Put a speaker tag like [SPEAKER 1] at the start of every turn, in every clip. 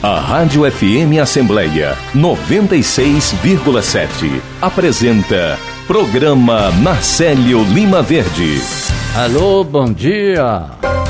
[SPEAKER 1] A Rádio FM Assembleia 96,7 apresenta Programa Marcélio Lima Verde.
[SPEAKER 2] Alô, bom dia.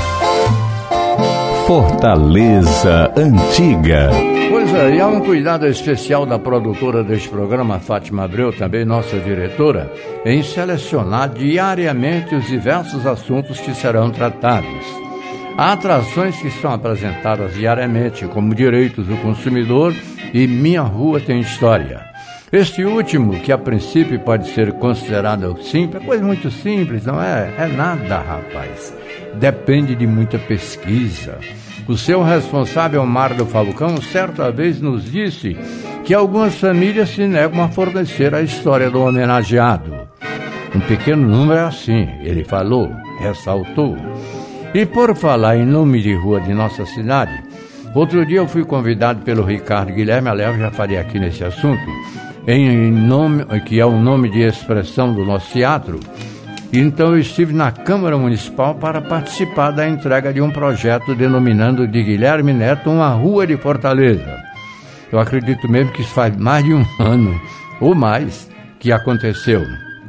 [SPEAKER 1] Fortaleza Antiga.
[SPEAKER 2] Pois é, e há um cuidado especial da produtora deste programa, Fátima Abreu, também nossa diretora, em selecionar diariamente os diversos assuntos que serão tratados. Há atrações que são apresentadas diariamente, como Direitos do Consumidor e Minha Rua Tem História. Este último, que a princípio pode ser considerado simples, é coisa muito simples, não é? É nada, rapaz. Depende de muita pesquisa. O seu responsável, Mário Falcão, certa vez nos disse que algumas famílias se negam a fornecer a história do homenageado. Um pequeno número é assim, ele falou, ressaltou. E por falar em nome de rua de nossa cidade, outro dia eu fui convidado pelo Ricardo Guilherme, aliás, já falei aqui nesse assunto, em nome, que é o nome de expressão do nosso teatro. Então eu estive na Câmara Municipal para participar da entrega de um projeto denominando de Guilherme Neto uma rua de Fortaleza. Eu acredito mesmo que isso faz mais de um ano ou mais que aconteceu.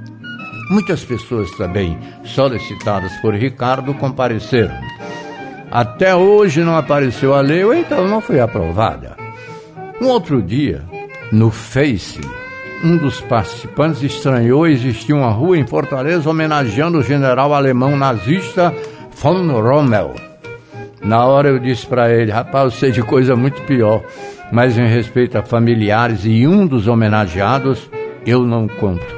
[SPEAKER 2] Muitas pessoas também solicitadas por Ricardo compareceram. Até hoje não apareceu a lei, ou então não foi aprovada. Um outro dia, no Face, um dos participantes estranhou existir uma rua em Fortaleza homenageando o general alemão nazista von Rommel. Na hora eu disse para ele, rapaz, eu sei de coisa muito pior, mas em respeito a familiares e um dos homenageados, eu não conto.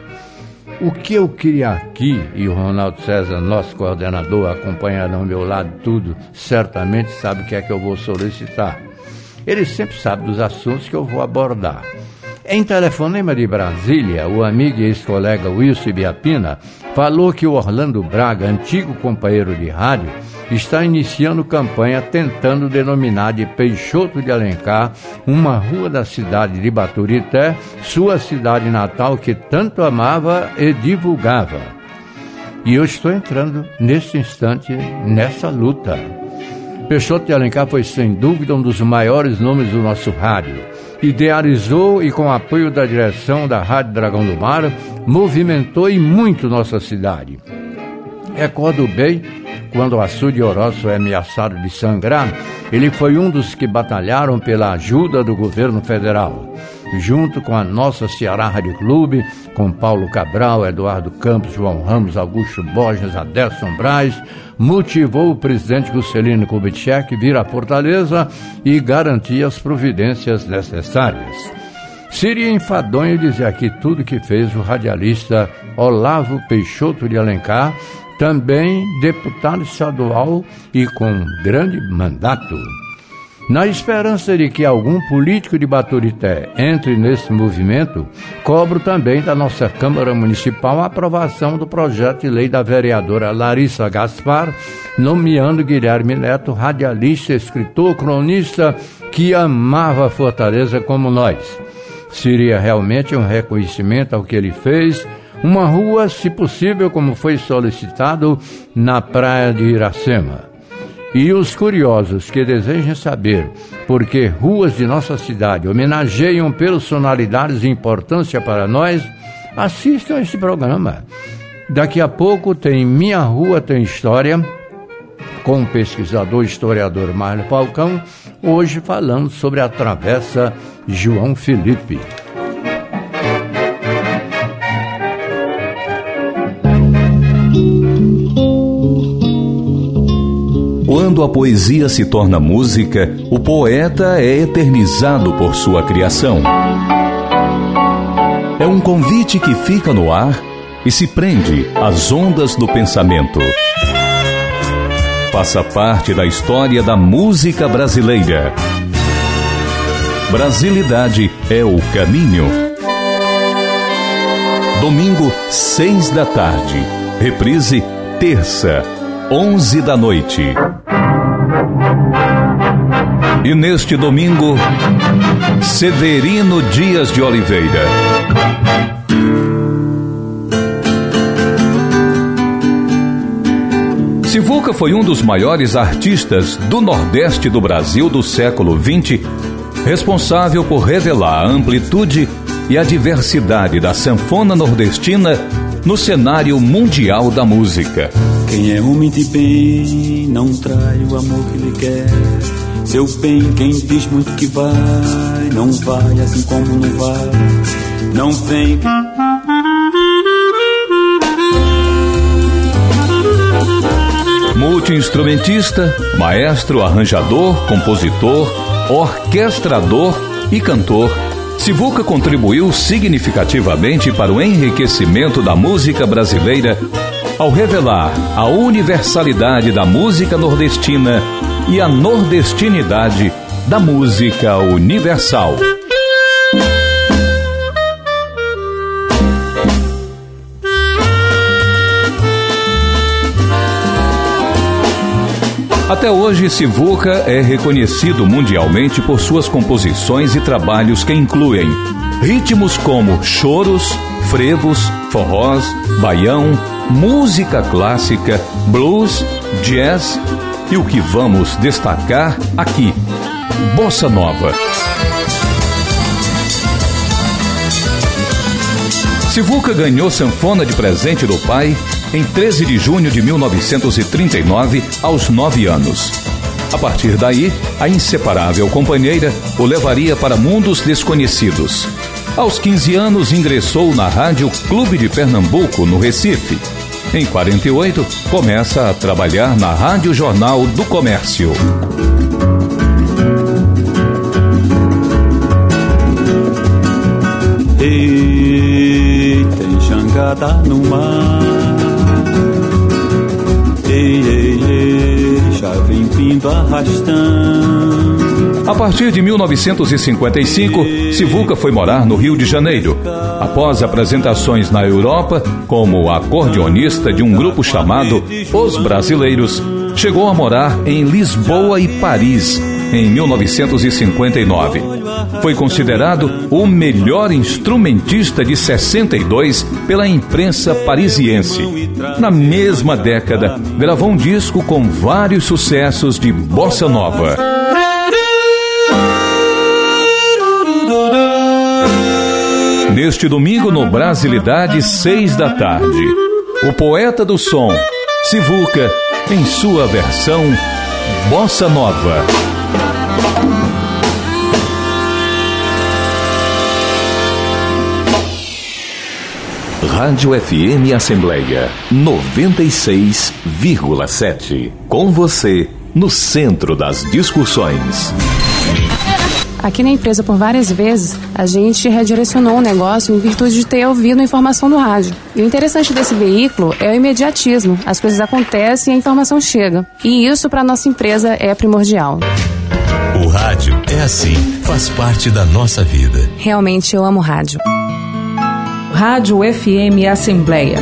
[SPEAKER 2] O que eu queria aqui, e o Ronaldo César, nosso coordenador, acompanhando ao meu lado tudo, certamente sabe o que é que eu vou solicitar. Ele sempre sabe dos assuntos que eu vou abordar. Em telefonema de Brasília, o amigo e ex-colega Wilson Ibiapina falou que o Orlando Braga, antigo companheiro de rádio, está iniciando campanha tentando denominar de Peixoto de Alencar uma rua da cidade de Baturité, sua cidade natal que tanto amava e divulgava. E eu estou entrando nesse instante nessa luta. Peixoto de Alencar foi sem dúvida um dos maiores nomes do nosso rádio. Idealizou e com apoio da direção da Rádio Dragão do Mar, movimentou e muito nossa cidade. Recordo bem, quando o açude Oroz foi ameaçado de sangrar, ele foi um dos que batalharam pela ajuda do governo federal. Junto com a nossa Ceará Rádio Clube, com Paulo Cabral, Eduardo Campos, João Ramos, Augusto Borges, Adelson Braz, motivou o presidente Juscelino Kubitschek vir a Fortaleza e garantir as providências necessárias. Seria enfadonho dizer aqui tudo que fez o radialista Olavo Peixoto de Alencar, também deputado estadual e com grande mandato. Na esperança de que algum político de Baturité entre nesse movimento, cobro também da nossa Câmara Municipal a aprovação do projeto de lei da vereadora Larissa Gaspar, nomeando Guilherme Neto, radialista, escritor, cronista, que amava Fortaleza como nós. Seria realmente um reconhecimento ao que ele fez, uma rua, se possível, como foi solicitado, na praia de Iracema. E os curiosos que desejem saber por que ruas de nossa cidade homenageiam personalidades de importância para nós, assistam a este programa. Daqui a pouco tem Minha Rua Tem História, com o pesquisador e historiador Mário Falcão, hoje falando sobre a Travessa João Felipe.
[SPEAKER 1] Quando a poesia se torna música, o poeta é eternizado por sua criação. É um convite que fica no ar e se prende às ondas do pensamento. Faça parte da história da música brasileira. Brasilidade é o caminho. Domingo, 6 da tarde. Reprise, terça, 11 da noite. E neste domingo, Severino Dias de Oliveira. Sivuca foi um dos maiores artistas do Nordeste do Brasil do século XX, responsável por revelar a amplitude e a diversidade da sanfona nordestina no cenário mundial da música.
[SPEAKER 3] Quem é homem de bem não trai o amor que lhe quer. Seu bem, quem diz muito que vai, não vai assim como não vai. Não vem.
[SPEAKER 1] Multi-instrumentista, maestro, arranjador, compositor, orquestrador e cantor, Sivuca contribuiu significativamente para o enriquecimento da música brasileira ao revelar a universalidade da música nordestina e a nordestinidade da música universal. Até hoje, Sivuca é reconhecido mundialmente por suas composições e trabalhos que incluem ritmos como choros, frevos, forrós, baião, música clássica, blues, jazz e o que vamos destacar aqui, bossa nova. Sivuca ganhou sanfona de presente do pai em 13 de junho de 1939, aos 9 anos. A partir daí, a inseparável companheira o levaria para mundos desconhecidos. Aos 15 anos, ingressou na Rádio Clube de Pernambuco, no Recife. Em 48, começa a trabalhar na Rádio Jornal do Comércio.
[SPEAKER 3] Eita, enxangada no mar. Ei, ei, ei, já vem vindo arrastando.
[SPEAKER 1] A partir de 1955, Sivuca foi morar no Rio de Janeiro. Após apresentações na Europa, como acordeonista de um grupo chamado Os Brasileiros, chegou a morar em Lisboa e Paris, em 1959. Foi considerado o melhor instrumentista de 62 pela imprensa parisiense. Na mesma década, gravou um disco com vários sucessos de bossa nova. Neste domingo, no Brasilidade, 6 da tarde, o poeta do som, Sivuca, em sua versão bossa nova. Rádio FM Assembleia 96,7. Com você, no centro das discussões.
[SPEAKER 4] Aqui na empresa, por várias vezes, a gente redirecionou o negócio em virtude de ter ouvido a informação do rádio. E o interessante desse veículo é o imediatismo. As coisas acontecem e a informação chega. E isso, para a nossa empresa, é primordial.
[SPEAKER 5] O rádio é assim, faz parte da nossa vida.
[SPEAKER 4] Realmente eu amo rádio.
[SPEAKER 6] Rádio FM Assembleia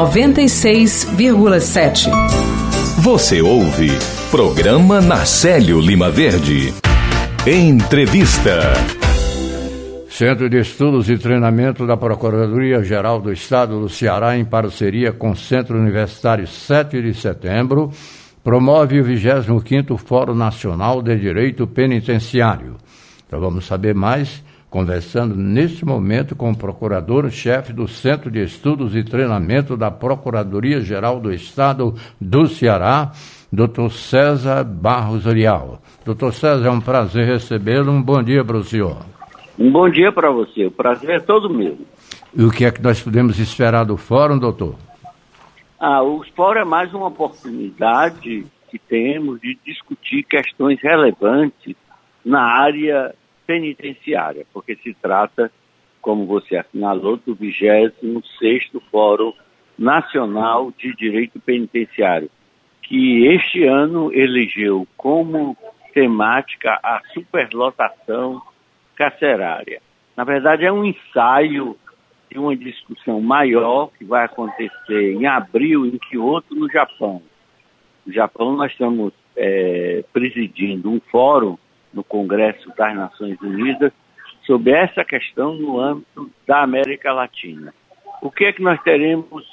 [SPEAKER 6] 96,7.
[SPEAKER 1] Você ouve programa Narcélio Lima Verde. Entrevista.
[SPEAKER 2] Centro de Estudos e Treinamento da Procuradoria-Geral do Estado do Ceará, em parceria com o Centro Universitário 7 de Setembro, promove o 25º Fórum Nacional de Direito Penitenciário. Então vamos saber mais, conversando neste momento com o procurador-chefe do Centro de Estudos e Treinamento da Procuradoria-Geral do Estado do Ceará, Dr. César Barros Arial. Dr. César, é um prazer recebê-lo. Um bom dia para o senhor.
[SPEAKER 7] Um bom dia para você. O prazer é todo meu.
[SPEAKER 2] E o que é que nós podemos esperar do fórum, doutor?
[SPEAKER 7] O fórum é mais uma oportunidade que temos de discutir questões relevantes na área penitenciária, porque se trata, como você assinalou, do 26º Fórum Nacional de Direito Penitenciário, que este ano elegeu como temática a superlotação carcerária. Na verdade, é um ensaio de uma discussão maior que vai acontecer em abril, em Kyoto, no Japão. No Japão, nós estamos presidindo um fórum no Congresso das Nações Unidas sobre essa questão no âmbito da América Latina. O que é que nós teremos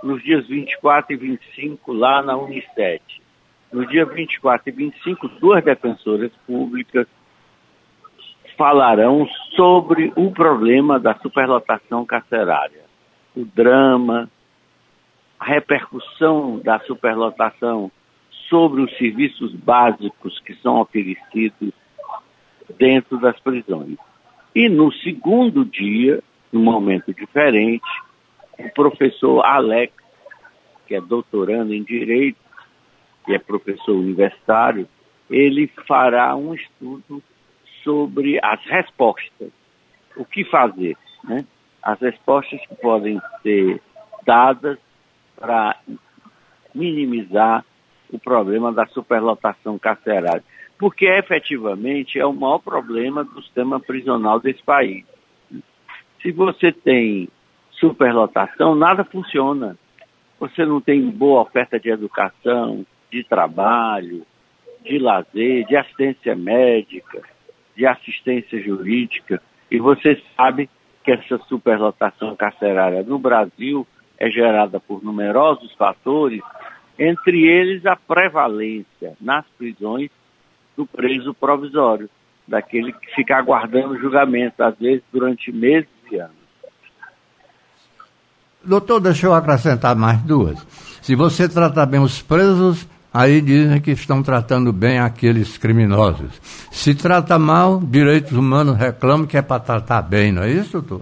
[SPEAKER 7] nos dias 24 e 25 lá na Unicef. No dia 24 e 25, 2 defensoras públicas falarão sobre o problema da superlotação carcerária, o drama, a repercussão da superlotação sobre os serviços básicos que são oferecidos dentro das prisões. E no segundo dia, num momento diferente, o professor Alex, que é doutorando em Direito, que é professor universitário, ele fará um estudo sobre as respostas, o que fazer, né? As respostas que podem ser dadas para minimizar o problema da superlotação carcerária, porque efetivamente é o maior problema do sistema prisional desse país. Se você tem superlotação, nada funciona. Você não tem boa oferta de educação, de trabalho, de lazer, de assistência médica, de assistência jurídica, e você sabe que essa superlotação carcerária no Brasil é gerada por numerosos fatores, entre eles a prevalência nas prisões do preso provisório, daquele que fica aguardando julgamento, às vezes durante meses e anos.
[SPEAKER 2] Doutor, deixa eu acrescentar mais 2. Se você tratar bem os presos, aí dizem que estão tratando bem aqueles criminosos. Se trata mal, direitos humanos reclamam que é para tratar bem, não é isso, doutor?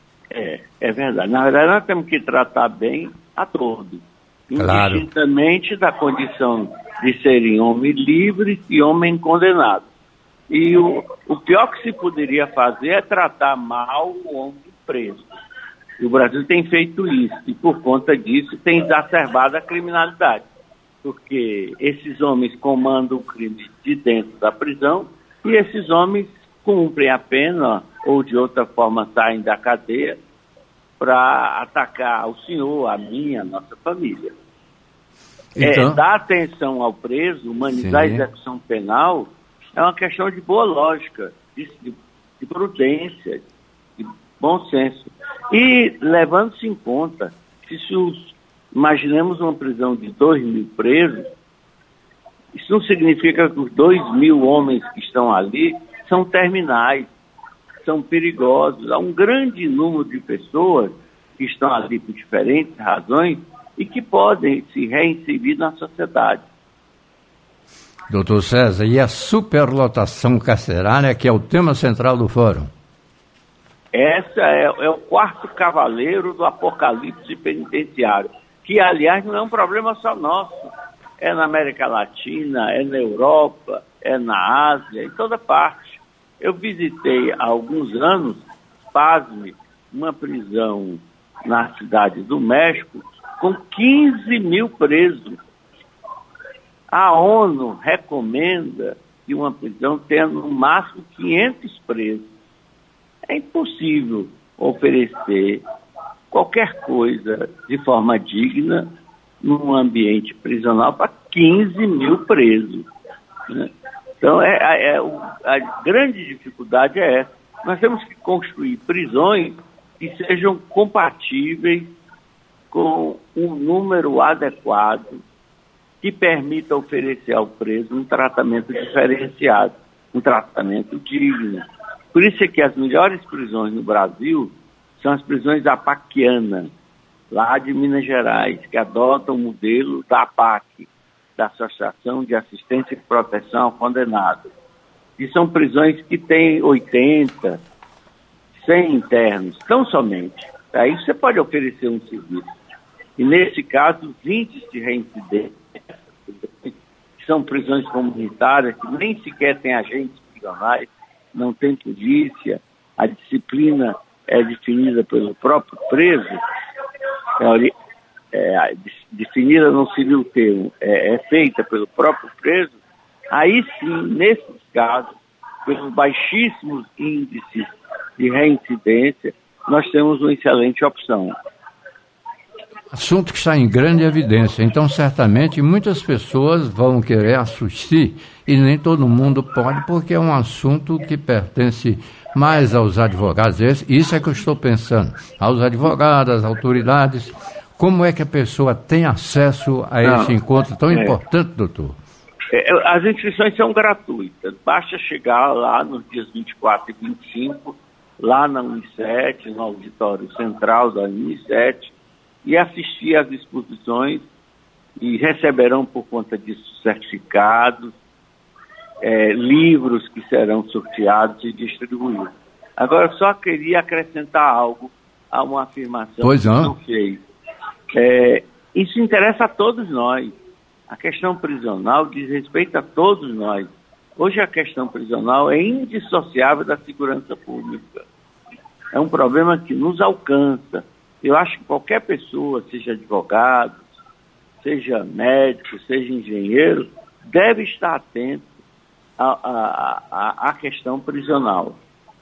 [SPEAKER 7] É verdade. Na verdade, nós temos que tratar bem a todos.
[SPEAKER 2] Claro.
[SPEAKER 7] Indistintamente da condição de serem homens livres e homens condenados. E o pior que se poderia fazer é tratar mal o homem preso. E o Brasil tem feito isso, e por conta disso tem exacerbado a criminalidade. Porque esses homens comandam o crime de dentro da prisão e esses homens cumprem a pena ou de outra forma saem da cadeia para atacar o senhor, a minha, a nossa família.
[SPEAKER 2] Então,
[SPEAKER 7] dar atenção ao preso, humanizar
[SPEAKER 2] sim,
[SPEAKER 7] a execução penal, é uma questão de boa lógica, de prudência, de bom senso. E levando-se em conta que imaginemos uma prisão de 2.000 presos, isso não significa que os 2.000 homens que estão ali são terminais, são perigosos. Há um grande número de pessoas que estão ali por diferentes razões e que podem se reinserir na sociedade.
[SPEAKER 2] Doutor César, e a superlotação carcerária, que é o tema central do fórum?
[SPEAKER 7] Essa é o 4º cavaleiro do apocalipse penitenciário, que, aliás, não é um problema só nosso. É na América Latina, é na Europa, é na Ásia, em toda parte. Eu visitei há alguns anos, pasme, uma prisão na cidade do México, com 15.000 presos. A ONU recomenda que uma prisão tenha no máximo 500 presos. É impossível oferecer qualquer coisa de forma digna num ambiente prisional para 15.000 presos, né? Então, a grande dificuldade é essa. Nós temos que construir prisões que sejam compatíveis com um número adequado que permita oferecer ao preso um tratamento diferenciado, um tratamento digno. Por isso é que as melhores prisões no Brasil são as prisões apaquianas, lá de Minas Gerais, que adotam o modelo da APAC, da Associação de Assistência e Proteção ao Condenado. E são prisões que têm 80, 100 internos, tão somente. Aí você pode oferecer um serviço. E nesse caso, os índices de reincidência, que são prisões comunitárias, que nem sequer têm agentes prisionais, não tem polícia, a disciplina é definida pelo próprio preso, definida não seria o termo, é feita pelo próprio preso. Aí sim, nesses casos, pelos baixíssimos índices de reincidência, nós temos uma excelente opção.
[SPEAKER 2] Assunto que está em grande evidência, então certamente muitas pessoas vão querer assistir e nem todo mundo pode, porque é um assunto que pertence mais aos advogados. Isso é que eu estou pensando, aos advogados, às autoridades, Como é que a pessoa tem acesso a esse encontro tão importante, doutor?
[SPEAKER 7] As inscrições são gratuitas. Basta chegar lá nos dias 24 e 25, lá na Unicet, no auditório central da Unicet, e assistir às exposições, e receberão por conta disso certificados, livros que serão sorteados e distribuídos. Agora, eu só queria acrescentar algo a uma afirmação que eu fiz. Isso interessa a todos nós. A questão prisional diz respeito a todos nós. Hoje a questão prisional é indissociável da segurança pública. É um problema que nos alcança. Eu acho que qualquer pessoa, seja advogado, seja médico, seja engenheiro, deve estar atento à questão prisional.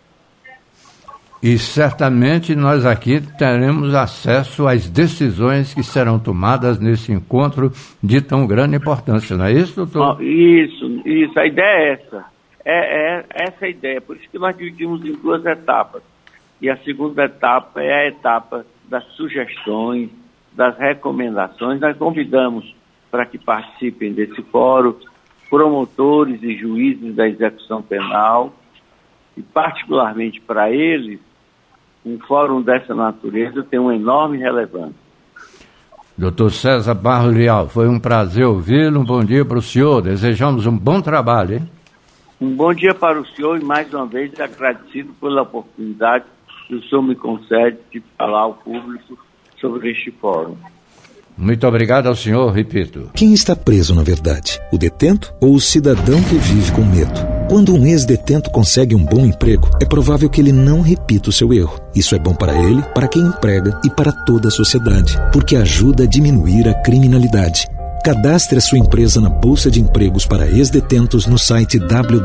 [SPEAKER 2] E certamente nós aqui teremos acesso às decisões que serão tomadas nesse encontro de tão grande importância, não é isso, doutor?
[SPEAKER 7] Isso, a ideia é essa. É essa a ideia, por isso que nós dividimos em 2 etapas. E a segunda etapa é a etapa das sugestões, das recomendações. Nós convidamos para que participem desse fórum promotores e juízes da execução penal, e particularmente para eles, um fórum dessa natureza tem uma enorme relevância.
[SPEAKER 2] Doutor César Barros Leal, foi um prazer ouvi-lo, um bom dia para o senhor, desejamos um bom trabalho, hein?
[SPEAKER 7] Um bom dia para o senhor e mais uma vez agradecido pela oportunidade que o senhor me concede de falar ao público sobre este fórum.
[SPEAKER 2] Muito obrigado ao senhor, repito.
[SPEAKER 8] Quem está preso na verdade? O detento ou o cidadão que vive com medo? Quando um ex-detento consegue um bom emprego, é provável que ele não repita o seu erro. Isso é bom para ele, para quem emprega e para toda a sociedade, porque ajuda a diminuir a criminalidade. Cadastre a sua empresa na Bolsa de Empregos para ex-detentos no site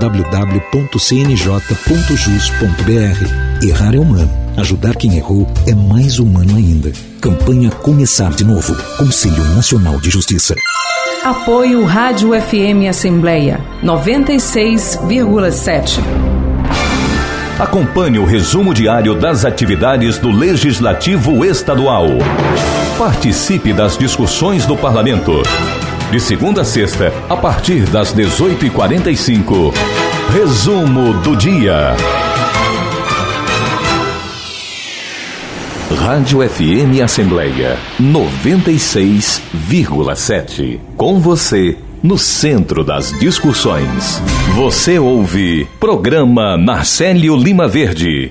[SPEAKER 8] www.cnj.jus.br. Errar é humano. Ajudar quem errou é mais humano ainda. Campanha Começar de Novo. Conselho Nacional de Justiça.
[SPEAKER 6] Apoio Rádio FM Assembleia 96,7.
[SPEAKER 1] Acompanhe o resumo diário das atividades do Legislativo Estadual. Participe das discussões do Parlamento. De segunda a sexta, a partir das 18h45. Resumo do dia. Rádio FM Assembleia 96,7. Com você, no centro das discussões. Você ouve Programa Narcélio Lima Verde.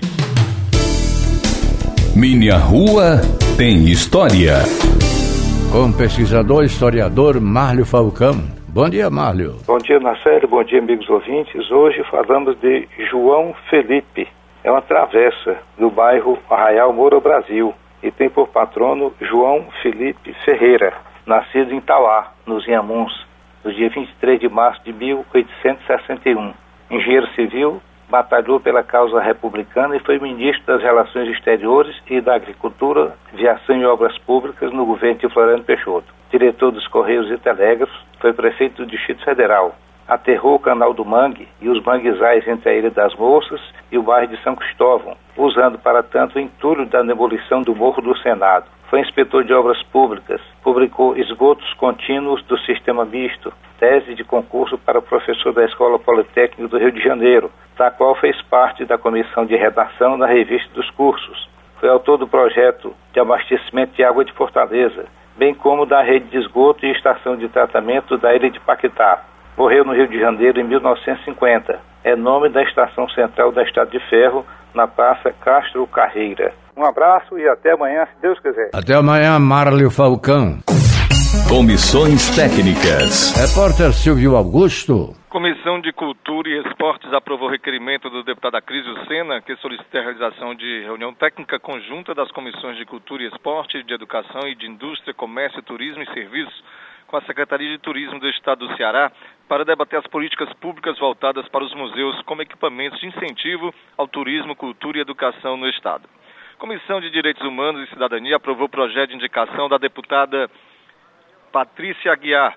[SPEAKER 1] Minha Rua tem História.
[SPEAKER 2] Com o pesquisador e historiador Márlio Falcão. Bom dia, Márlio.
[SPEAKER 9] Bom dia, Narcélio. Bom dia, amigos ouvintes. Hoje falamos de João Felipe. É uma travessa do bairro Arraial Moura, Brasil, e tem por patrono João Felipe Ferreira, nascido em Tauá, nos Inhamuns, no dia 23 de março de 1861. Engenheiro civil, batalhou pela causa republicana e foi ministro das Relações Exteriores e da Agricultura, Viação e Obras Públicas no governo de Floriano Peixoto. Diretor dos Correios e Telégrafos, foi prefeito do Distrito Federal. Aterrou o Canal do Mangue e os manguezais entre a Ilha das Moças e o bairro de São Cristóvão, usando para tanto o entulho da demolição do Morro do Senado. Foi inspetor de obras públicas, publicou Esgotos Contínuos do Sistema Misto, tese de concurso para professor da Escola Politécnica do Rio de Janeiro, da qual fez parte da comissão de redação da revista dos cursos. Foi autor do projeto de abastecimento de água de Fortaleza, bem como da rede de esgoto e estação de tratamento da Ilha de Paquetá. Morreu no Rio de Janeiro em 1950. É nome da estação central da Estrada de Ferro, na Praça Castro Carreira. Um abraço e até amanhã, se Deus quiser.
[SPEAKER 2] Até amanhã, Márlio Falcão.
[SPEAKER 1] Comissões técnicas.
[SPEAKER 2] Repórter Silvio Augusto.
[SPEAKER 10] Comissão de Cultura e Esportes aprovou o requerimento do deputado Acrísio Sena, que solicita a realização de reunião técnica conjunta das Comissões de Cultura e Esporte, de Educação e de Indústria, Comércio, Turismo e Serviços, com a Secretaria de Turismo do Estado do Ceará, para debater as políticas públicas voltadas para os museus como equipamentos de incentivo ao turismo, cultura e educação no Estado. Comissão de Direitos Humanos e Cidadania aprovou o projeto de indicação da deputada Patrícia Aguiar,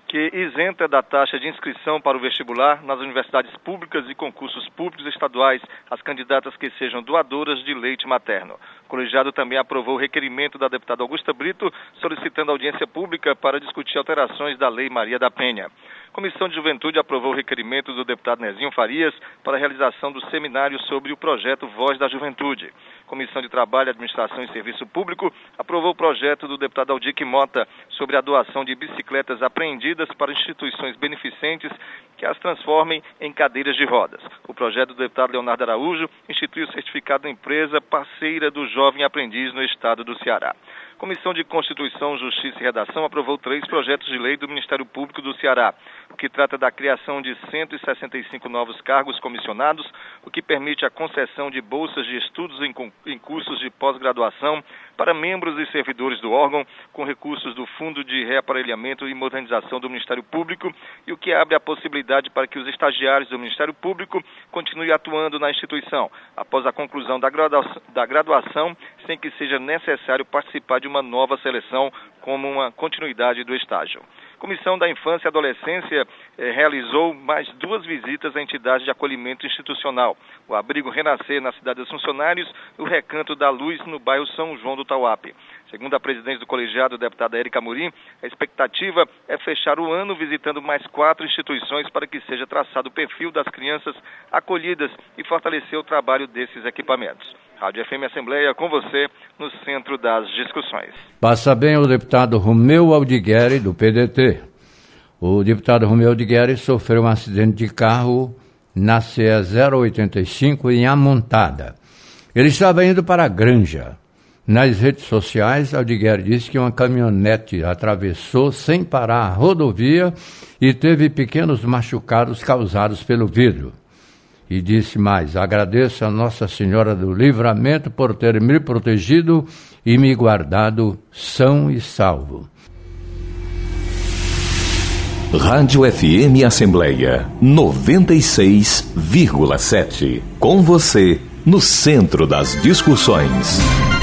[SPEAKER 10] que isenta da taxa de inscrição para o vestibular nas universidades públicas e concursos públicos estaduais as candidatas que sejam doadoras de leite materno. O colegiado também aprovou o requerimento da deputada Augusta Brito, solicitando audiência pública para discutir alterações da Lei Maria da Penha. A Comissão de Juventude aprovou o requerimento do deputado Nezinho Farias para a realização do seminário sobre o projeto Voz da Juventude. A Comissão de Trabalho, Administração e Serviço Público aprovou o projeto do deputado Aldique Mota sobre a doação de bicicletas apreendidas para instituições beneficentes que as transformem em cadeiras de rodas. O projeto do deputado Leonardo Araújo institui o certificado da empresa parceira do jovem aprendiz no estado do Ceará. A Comissão de Constituição, Justiça e Redação aprovou 3 projetos de lei do Ministério Público do Ceará, o que trata da criação de 165 novos cargos comissionados, o que permite a concessão de bolsas de estudos em cursos de pós-graduação para membros e servidores do órgão, com recursos do Fundo de Reaparelhamento e Modernização do Ministério Público, e o que abre a possibilidade para que os estagiários do Ministério Público continuem atuando na instituição, após a conclusão da graduação, sem que seja necessário participar de uma nova seleção como uma continuidade do estágio. A Comissão da Infância e Adolescência realizou mais 2 visitas a entidades de acolhimento institucional, o Abrigo Renascer na Cidade dos Funcionários e o Recanto da Luz no bairro São João do Tauape. Segundo a presidente do colegiado, a deputada Érica Amorim, a expectativa é fechar o ano visitando mais 4 instituições para que seja traçado o perfil das crianças acolhidas e fortalecer o trabalho desses equipamentos. Rádio FM Assembleia, com você, no centro das discussões.
[SPEAKER 2] Passa bem o deputado Romeu Aldigueri, do PDT. O deputado Romeu Aldigueri sofreu um acidente de carro na CE 085 em Amontada. Ele estava indo para a Granja. Nas redes sociais, Aldigueri disse que uma caminhonete atravessou sem parar a rodovia e teve pequenos machucados causados pelo vidro. E disse mais: agradeço a Nossa Senhora do Livramento por ter me protegido e me guardado são e salvo.
[SPEAKER 1] Rádio FM Assembleia 96,7. Com você, no centro das discussões.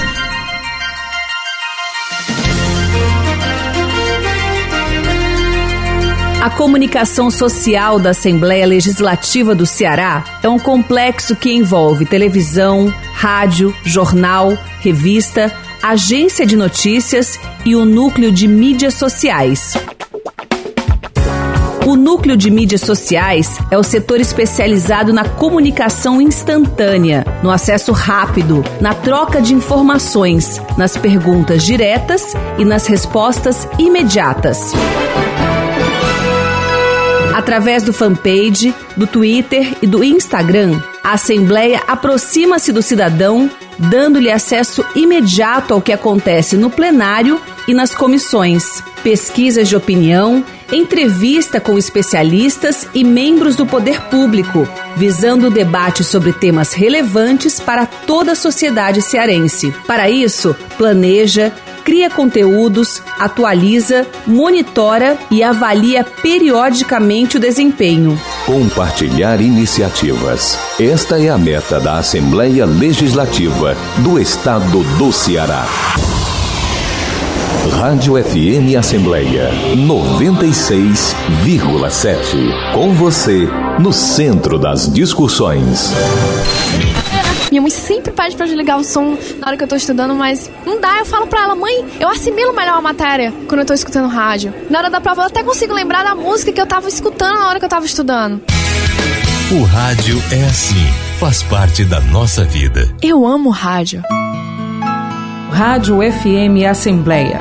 [SPEAKER 6] A comunicação social da Assembleia Legislativa do Ceará é um complexo que envolve televisão, rádio, jornal, revista, agência de notícias e o núcleo de mídias sociais. O núcleo de mídias sociais é o setor especializado na comunicação instantânea, no acesso rápido, na troca de informações, nas perguntas diretas e nas respostas imediatas. Através do fanpage, do Twitter e do Instagram, a Assembleia aproxima-se do cidadão, dando-lhe acesso imediato ao que acontece no plenário e nas comissões, pesquisas de opinião, entrevista com especialistas e membros do poder público, visando o debate sobre temas relevantes para toda a sociedade cearense. Para isso, planeja, cria conteúdos, atualiza, monitora e avalia periodicamente o desempenho.
[SPEAKER 1] Compartilhar iniciativas. Esta é a meta da Assembleia Legislativa do Estado do Ceará. Rádio FM Assembleia 96,7. Com você, no centro das discussões.
[SPEAKER 11] Minha mãe sempre pede pra desligar o som na hora que eu tô estudando, mas não dá. Eu falo pra ela: mãe, eu assimilo melhor a matéria quando eu tô escutando rádio. Na hora da prova eu até consigo lembrar da música que eu tava escutando na hora que eu tava estudando.
[SPEAKER 5] O rádio é assim, faz parte da nossa vida.
[SPEAKER 11] Eu amo rádio.
[SPEAKER 6] Rádio FM Assembleia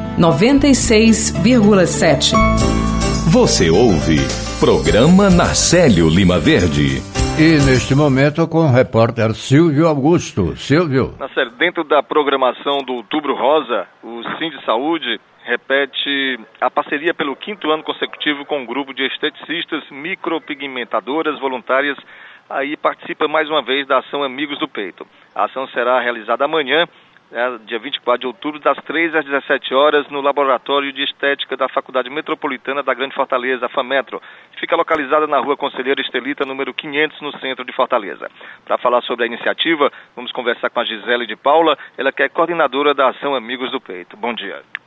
[SPEAKER 6] 96,7.
[SPEAKER 1] Você ouve Programa Narcélio Lima Verde.
[SPEAKER 2] E neste momento com o repórter Silvio Augusto. Silvio.
[SPEAKER 10] Narcélio, dentro da programação do Outubro Rosa, o Sind Saúde repete a parceria pelo 5º ano consecutivo com um grupo de esteticistas micropigmentadoras voluntárias. Aí participa mais uma vez da ação Amigos do Peito. A ação será realizada amanhã, dia 24 de outubro, das 3 às 17 horas, no Laboratório de Estética da Faculdade Metropolitana da Grande Fortaleza, a FAMetro. Fica localizada na Rua Conselheiro Estelita, número 500, no centro de Fortaleza. Para falar sobre a iniciativa, vamos conversar com a Gisele de Paula, ela que é coordenadora da ação Amigos do Peito. Bom dia.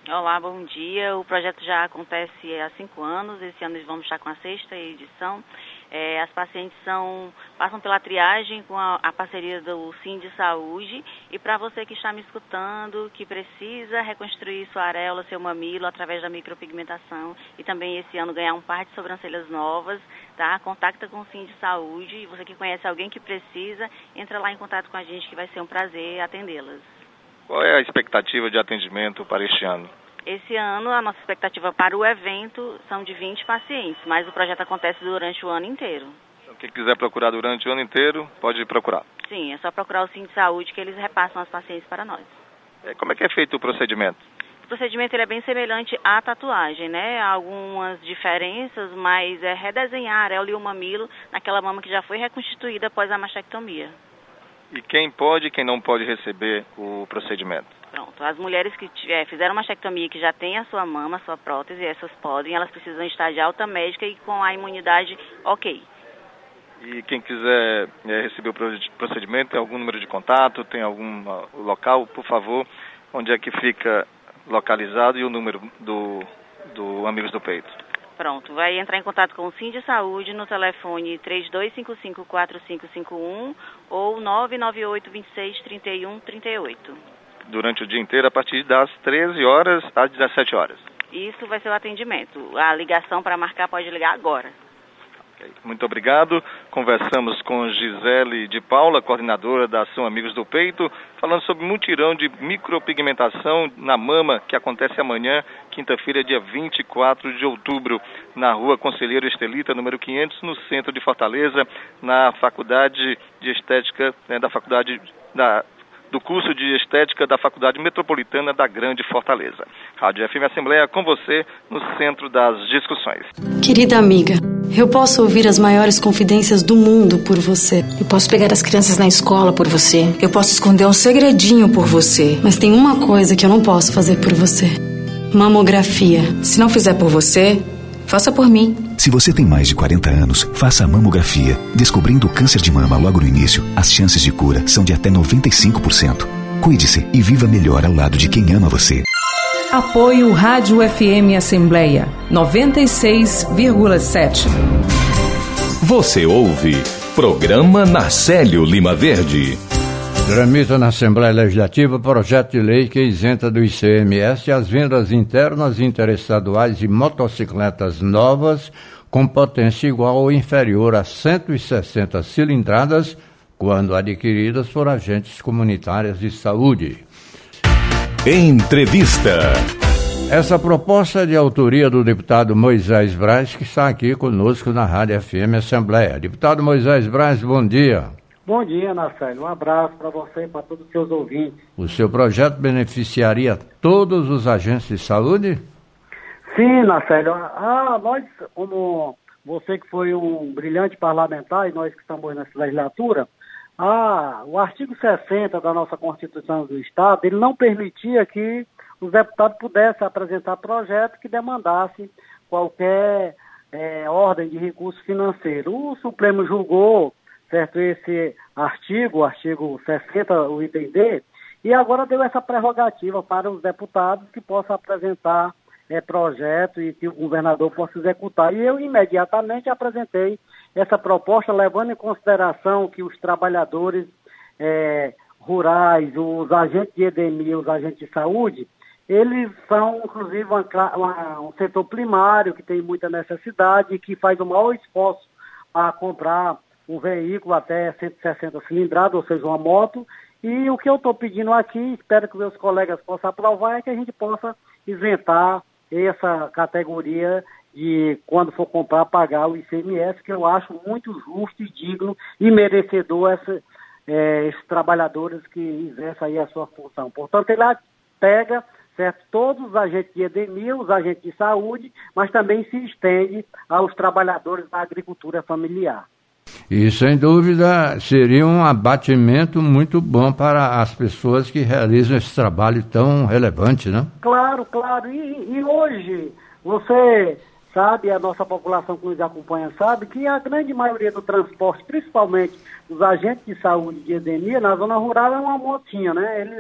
[SPEAKER 12] Olá, bom dia. O projeto já acontece há 5 anos. Esse ano vamos estar com a 6ª edição. As pacientes passam pela triagem com a parceria do Sim de Saúde. E para você que está me escutando, que precisa reconstruir sua areola, seu mamilo através da micropigmentação e também esse ano ganhar um par de sobrancelhas novas, tá? Contacta com o Sim de Saúde. E você que conhece alguém que precisa, entra lá em contato com a gente que vai ser um prazer atendê-las.
[SPEAKER 10] Qual é a expectativa de atendimento para este ano?
[SPEAKER 12] Esse ano, a nossa expectativa para o evento são de 20 pacientes, mas o projeto acontece durante o ano inteiro.
[SPEAKER 10] Então, quem quiser procurar durante o ano inteiro, pode procurar?
[SPEAKER 12] Sim, é só procurar o Sim de Saúde que eles repassam as pacientes para nós.
[SPEAKER 10] Como é que é feito o procedimento?
[SPEAKER 12] O procedimento ele é bem semelhante à tatuagem, né? Há algumas diferenças, mas é redesenhar a areola e o mamilo naquela mama que já foi reconstituída após a mastectomia.
[SPEAKER 10] E quem pode e quem não pode receber o procedimento?
[SPEAKER 12] Pronto, as mulheres que fizeram mastectomia que já têm a sua mama, a sua prótese, essas podem, elas precisam estar de alta médica e com a imunidade ok.
[SPEAKER 10] E quem quiser receber o procedimento, tem algum número de contato, tem algum local, por favor, onde é que fica localizado e o número do Amigos do Peito?
[SPEAKER 12] Pronto, vai entrar em contato com o Sim de Saúde no telefone 3255-4551 ou 998-26-3138.
[SPEAKER 10] Durante o dia inteiro, a partir das 13 horas às 17 horas.
[SPEAKER 12] Isso vai ser o atendimento. A ligação para marcar pode ligar agora.
[SPEAKER 10] Okay. Muito obrigado. Conversamos com Gisele de Paula, coordenadora da Ação Amigos do Peito, falando sobre mutirão de micropigmentação na mama, que acontece amanhã, quinta-feira, dia 24 de outubro, na Rua Conselheiro Estelita, número 500, no centro de Fortaleza, na Faculdade de Estética, do curso de Estética da Faculdade Metropolitana da Grande Fortaleza. Rádio FM Assembleia com você no centro das discussões.
[SPEAKER 13] Querida amiga, eu posso ouvir as maiores confidências do mundo por você.
[SPEAKER 14] Eu posso pegar as crianças na escola por você. Eu posso esconder um segredinho por você.
[SPEAKER 13] Mas tem uma coisa que eu não posso fazer por você: mamografia.
[SPEAKER 14] Se não fizer por você, faça por mim.
[SPEAKER 15] Se você tem mais de 40 anos, faça a mamografia. Descobrindo o câncer de mama logo no início, as chances de cura são de até 95%. Cuide-se e viva melhor ao lado de quem ama você.
[SPEAKER 6] Apoio Rádio FM Assembleia 96,7.
[SPEAKER 1] Você ouve Programa Narcélio Lima Verde.
[SPEAKER 2] Tramita na Assembleia Legislativa projeto de lei que isenta do ICMS as vendas internas interestaduais de motocicletas novas com potência igual ou inferior a 160 cilindradas quando adquiridas por agentes comunitários de saúde.
[SPEAKER 1] Entrevista.
[SPEAKER 2] Essa proposta é de autoria do deputado Moisés Braz, que está aqui conosco na Rádio FM Assembleia. Deputado Moisés Braz, bom dia.
[SPEAKER 16] Bom dia, Narcélio. Um abraço para você e para todos os seus ouvintes.
[SPEAKER 2] O seu projeto beneficiaria todos os agentes de saúde?
[SPEAKER 16] Sim, Narcélio. Nós, como você que foi um brilhante parlamentar e nós que estamos nessa legislatura, o artigo 60 da nossa Constituição do Estado, ele não permitia que os deputados pudessem apresentar projeto que demandasse qualquer ordem de recurso financeiro. O Supremo julgou certo esse artigo, o artigo 60, o item D, e agora deu essa prerrogativa para os deputados que possam apresentar projeto e que o governador possa executar. E eu imediatamente apresentei essa proposta, levando em consideração que os trabalhadores rurais, os agentes de EDMI, os agentes de saúde, eles são, inclusive, um setor primário que tem muita necessidade e que faz o maior esforço para comprar um veículo até 160 cilindradas, ou seja, uma moto. E o que eu estou pedindo aqui, espero que meus colegas possam aprovar, é que a gente possa isentar essa categoria de, quando for comprar, pagar o ICMS, que eu acho muito justo e digno e merecedor esses trabalhadores que exercem aí a sua função. Portanto, ele pega, certo, todos os agentes de EDMI, os agentes de saúde, mas também se estende aos trabalhadores da agricultura familiar.
[SPEAKER 2] E, sem dúvida, seria um abatimento muito bom para as pessoas que realizam esse trabalho tão relevante, né?
[SPEAKER 16] Claro, claro. E hoje, você sabe, a nossa população que nos acompanha sabe, que a grande maioria do transporte, principalmente os agentes de saúde de EDMI, na zona rural é uma motinha, né? Eles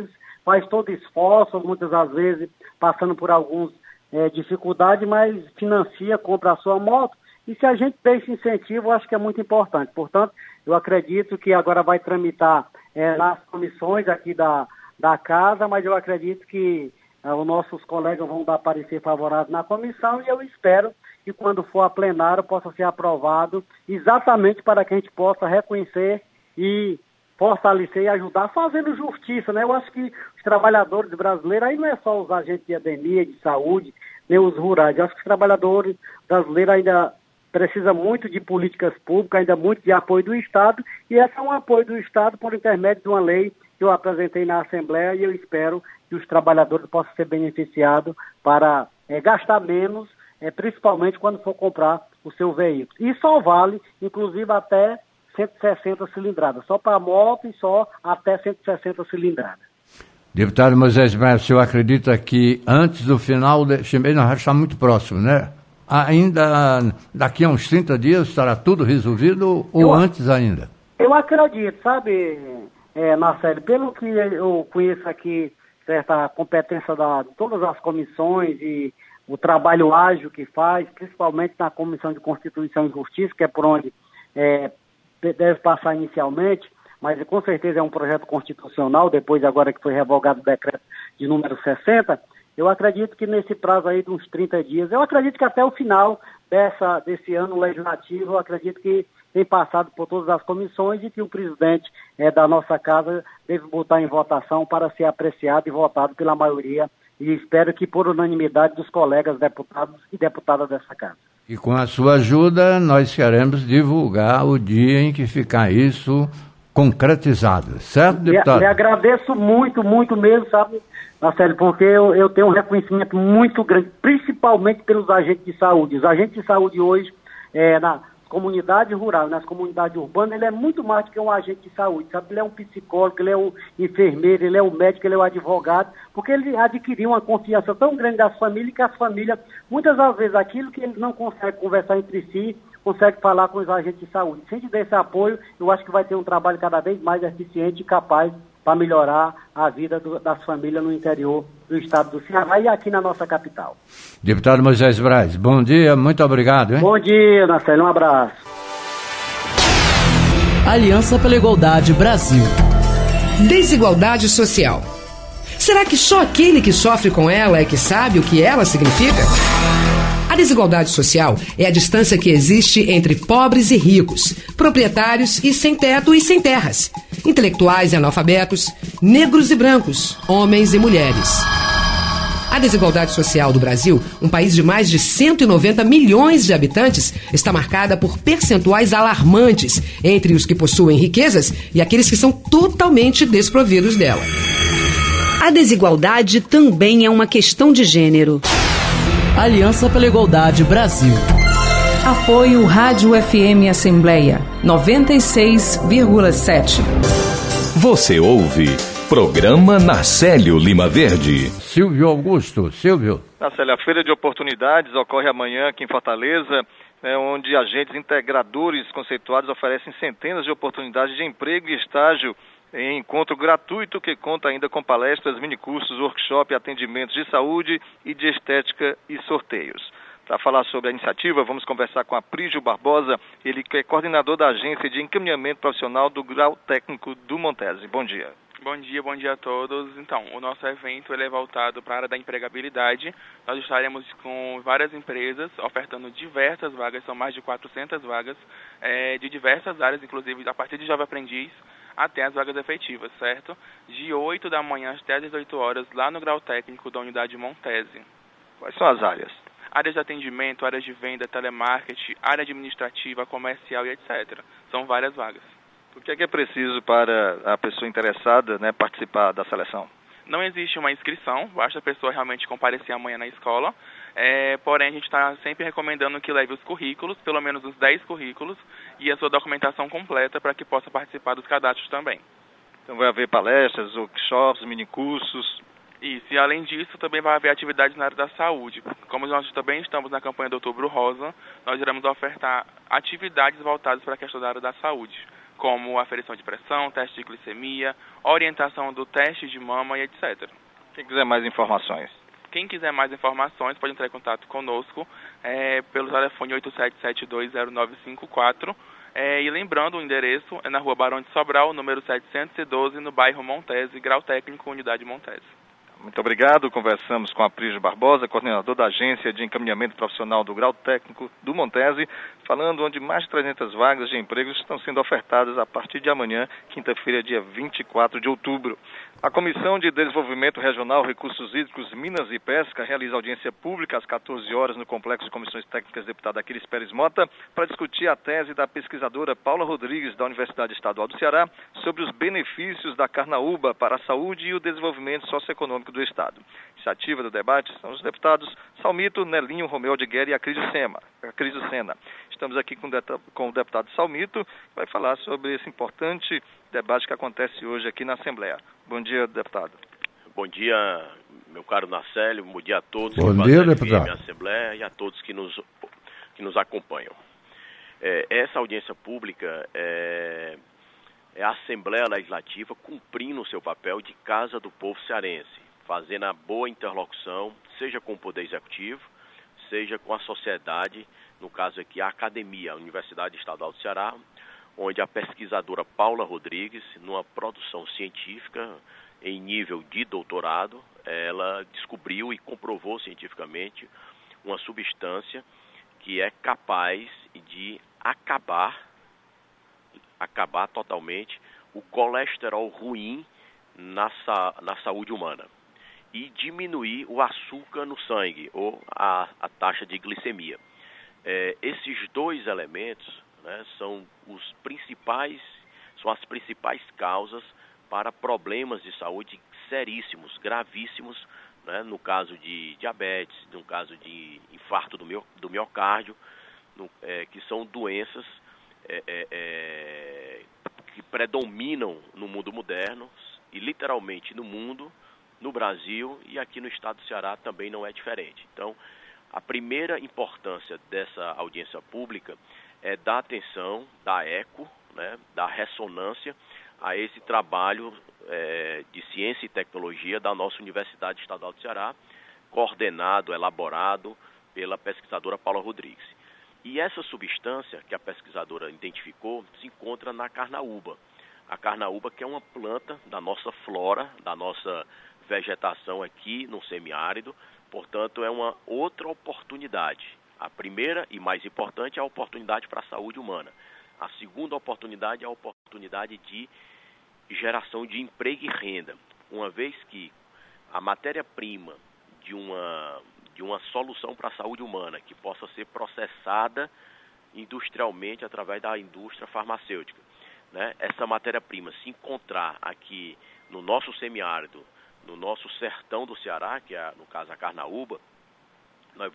[SPEAKER 16] faz todo esforço, muitas das vezes passando por algumas dificuldades, mas financia, compra a sua moto. E se a gente der esse incentivo, eu acho que é muito importante. Portanto, eu acredito que agora vai tramitar nas comissões aqui da casa, mas eu acredito que os nossos colegas vão dar parecer favorável na comissão e eu espero que quando for a plenário possa ser aprovado exatamente para que a gente possa reconhecer e fortalecer e ajudar fazendo justiça, né? Eu acho que os trabalhadores brasileiros, aí não é só os agentes de endemia, de saúde, nem os rurais. Eu acho que os trabalhadores brasileiros ainda precisam muito de políticas públicas, ainda muito de apoio do Estado, e esse é um apoio do Estado por intermédio de uma lei que eu apresentei na Assembleia e eu espero que os trabalhadores possam ser beneficiados para gastar menos, principalmente quando for comprar o seu veículo. E só vale, inclusive, até 160 cilindradas, só para moto e só até 160 cilindradas.
[SPEAKER 2] Deputado Moisés Braz, o senhor acredita que antes do final deste mês, nós já estamos muito próximos, né? Ainda daqui a uns 30 dias estará tudo resolvido ou antes ainda?
[SPEAKER 16] Eu acredito, sabe, Marcelo, pelo que eu conheço aqui, certa competência de todas as comissões e o trabalho ágil que faz, principalmente na Comissão de Constituição e Justiça, que é por onde deve passar inicialmente, mas com certeza é um projeto constitucional, depois agora que foi revogado o decreto de número 60, eu acredito que nesse prazo aí de uns 30 dias, eu acredito que até o final desse ano legislativo, eu acredito que tem passado por todas as comissões e que o presidente da nossa casa deve botar em votação para ser apreciado e votado pela maioria e espero que por unanimidade dos colegas deputados e deputadas dessa casa.
[SPEAKER 2] E com a sua ajuda, nós queremos divulgar o dia em que ficar isso concretizado, certo, deputado?
[SPEAKER 16] Me agradeço muito, muito mesmo, sabe, Marcelo, porque eu tenho um reconhecimento muito grande, principalmente pelos agentes de saúde. Os agentes de saúde hoje, na comunidade rural, nas comunidades urbanas, ele é muito mais do que um agente de saúde, sabe? Ele é um psicólogo, ele é um enfermeiro, ele é um médico, ele é um advogado, porque ele adquiriu uma confiança tão grande das famílias que as famílias, muitas das vezes, aquilo que eles não conseguem conversar entre si, consegue falar com os agentes de saúde. Se a gente der esse apoio, eu acho que vai ter um trabalho cada vez mais eficiente e capaz para melhorar a vida das famílias no interior do estado do Ceará e aqui na nossa capital.
[SPEAKER 2] Deputado Moisés Braz, bom dia, muito obrigado. Hein?
[SPEAKER 16] Bom dia, Marcelo, um abraço.
[SPEAKER 17] Aliança pela Igualdade Brasil.
[SPEAKER 18] Desigualdade social. Será que só aquele que sofre com ela é que sabe o que ela significa? A desigualdade social é a distância que existe entre pobres e ricos, proprietários e sem teto e sem terras, intelectuais e analfabetos, negros e brancos, homens e mulheres. A desigualdade social do Brasil, um país de mais de 190 milhões de habitantes, está marcada por percentuais alarmantes entre os que possuem riquezas e aqueles que são totalmente desprovidos dela.
[SPEAKER 6] A desigualdade também é uma questão de gênero.
[SPEAKER 17] Aliança pela Igualdade Brasil.
[SPEAKER 19] Apoio Rádio FM Assembleia 96,7.
[SPEAKER 1] Você ouve Programa Narcélio Lima Verde.
[SPEAKER 2] Silvio Augusto. Silvio.
[SPEAKER 10] Narcélio, a Feira de Oportunidades ocorre amanhã aqui em Fortaleza, onde agentes integradores conceituados oferecem centenas de oportunidades de emprego e estágio em encontro gratuito que conta ainda com palestras, minicursos, workshop, atendimentos de saúde e de estética e sorteios. Para falar sobre a iniciativa, vamos conversar com Aprígio Barbosa, ele que é coordenador da Agência de Encaminhamento Profissional do Grau Técnico do Montese. Bom dia.
[SPEAKER 20] Bom dia a todos. Então, o nosso evento é voltado para a área da empregabilidade. Nós estaremos com várias empresas ofertando diversas vagas, são mais de 400 vagas, de diversas áreas, inclusive a partir de jovem aprendiz até as vagas efetivas, certo? De 8 da manhã até as 18 horas, lá no Grau Técnico da Unidade Montese.
[SPEAKER 10] Quais são as áreas?
[SPEAKER 20] Áreas de atendimento, áreas de venda, telemarketing, área administrativa, comercial e etc. São várias vagas.
[SPEAKER 10] O que é preciso para a pessoa interessada, participar da seleção?
[SPEAKER 20] Não existe uma inscrição, basta a pessoa realmente comparecer amanhã na escola. Porém, a gente está sempre recomendando que leve os currículos, pelo menos os 10 currículos, e a sua documentação completa para que possa participar dos cadastros também.
[SPEAKER 10] Então vai haver palestras, workshops, minicursos.
[SPEAKER 20] Isso, e além disso também vai haver atividades na área da saúde. Como nós também estamos na campanha do Outubro Rosa, nós iremos ofertar atividades voltadas para a questão da área da saúde. como aferição de pressão, teste de glicemia, orientação do teste de mama e etc.
[SPEAKER 10] Quem quiser mais informações?
[SPEAKER 20] Quem quiser mais informações pode entrar em contato conosco pelo telefone 87720954. E lembrando, o endereço é na Rua Barão de Sobral, número 712, no bairro Montese, Grau Técnico, Unidade Montese.
[SPEAKER 10] Muito obrigado. Conversamos com a Prígio Barbosa, coordenador da Agência de Encaminhamento Profissional do Grau Técnico do Montese, falando onde mais de 300 vagas de empregos estão sendo ofertadas a partir de amanhã, quinta-feira, dia 24 de outubro. A Comissão de Desenvolvimento Regional, Recursos Hídricos, Minas e Pesca realiza audiência pública às 14 horas no Complexo de Comissões Técnicas deputada Aquiles Pérez Mota para discutir a tese da pesquisadora Paula Rodrigues, da Universidade Estadual do Ceará, sobre os benefícios da carnaúba para a saúde e o desenvolvimento socioeconômico do Estado. A iniciativa do debate são os deputados Salmito, Nelinho, Romeu de Guerra e Acrísio Sena. Estamos aqui com o deputado Salmito, que vai falar sobre esse importante debate que acontece hoje aqui na Assembleia. Bom dia, deputado.
[SPEAKER 21] Bom dia, meu caro Narcélio. Bom dia a todos
[SPEAKER 2] que fazem
[SPEAKER 21] aqui na Assembleia e a todos que nos acompanham. Essa audiência pública é a Assembleia Legislativa cumprindo o seu papel de Casa do Povo Cearense, fazendo a boa interlocução, seja com o Poder Executivo, seja com a sociedade, no caso aqui a Academia, a Universidade Estadual do Ceará, onde a pesquisadora Paula Rodrigues, numa produção científica em nível de doutorado, ela descobriu e comprovou cientificamente uma substância que é capaz de acabar totalmente o colesterol ruim na saúde humana e diminuir o açúcar no sangue ou a taxa de glicemia. Esses dois elementos, né, são as principais causas para problemas de saúde seríssimos, gravíssimos, né, no caso de diabetes, no caso de infarto do miocárdio, que são doenças que predominam no mundo moderno e literalmente no mundo, no Brasil e aqui no estado do Ceará também não é diferente. Então, a primeira importância dessa audiência pública é dar atenção, dar eco, né, dar ressonância a esse trabalho de ciência e tecnologia da nossa Universidade Estadual do Ceará, coordenado, elaborado pela pesquisadora Paula Rodrigues. E essa substância que a pesquisadora identificou se encontra na carnaúba. A carnaúba, que é uma planta da nossa flora, da nossa vegetação aqui no semiárido, portanto é uma outra oportunidade. A primeira e mais importante é a oportunidade para a saúde humana. A segunda oportunidade é a oportunidade de geração de emprego e renda, uma vez que a matéria-prima de uma solução para a saúde humana que possa ser processada industrialmente através da indústria farmacêutica, né? Essa matéria-prima se encontrar aqui no nosso semiárido, no nosso sertão do Ceará, que é, no caso, a carnaúba, nós